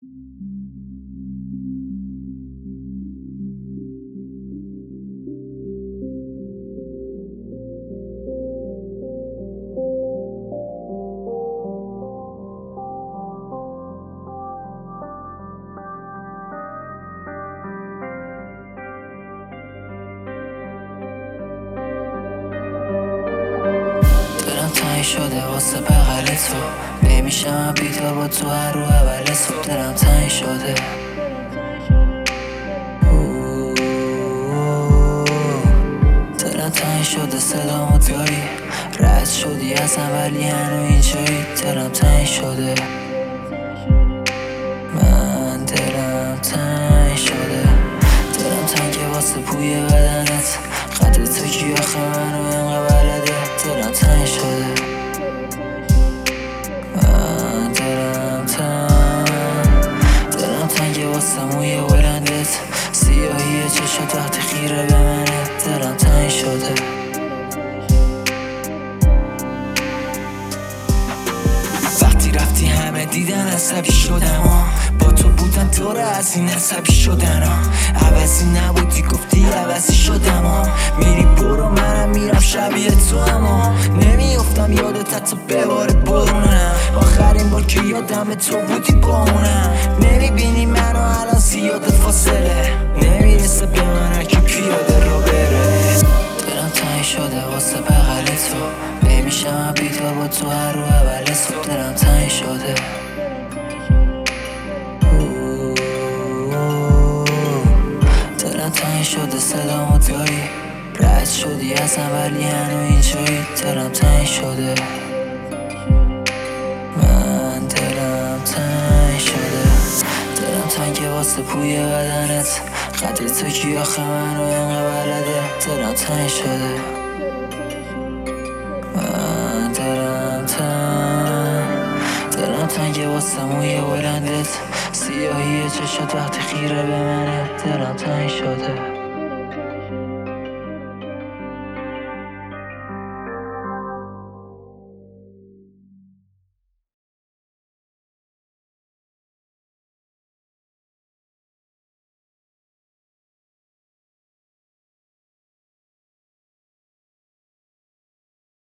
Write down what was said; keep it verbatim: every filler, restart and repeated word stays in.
تنگ شده واسه بغل تو، نمیشم بیدار با تو هر رو اول صبح. دلم تنگ شده، دلم تنگ شده صدامو داری، رد شدی ازم ولی هنو اینجایی. دلم تنگ شده، من دلم تنگ شده، دلم تنگه واسه بوی بدنت، قدر تو کی آخه منو اینقدر بلده. دلم تنگ شده، من دلم تنگ، دلم تنگه واسه موی بلندت، سیاهی چشم تحت خیره به منه. دلم تنگ شده، وقتی رفتی همه دیدن عصبی شدم ها، با تو بودن دوره از این عصبی شدن ها. عوضی نبودی گفتی عوضی شدم ها، میری برو منم میرم شبیه تو، اما نمیافتم یادت حتی به بار برونم. آخرین بار که یادم تو بودی با اونم، نمیبینی منو الان زیاده فاصله، نمیرسه به من هرکی پیاده رو بره. دلم تنگ شده واسه بغل تو، نمیشم بیدار با تو هر رو اول صبح. دلم تنگ شده، دلم تنگ شده صدامو داری، رد شدی ازم ولی هنو اینجایی. دلم تنگ شده، من دلم تنگ شده، دلم تنگه واسه بوی بدنت، قدر تو کی آخه منو اینقدر بلده. دلم تنگ شده، من دلم تنگ، دلم تنگه واسه موی بلندت، سیاهی چشم تحت خیره به منه. دلم تنگ شده.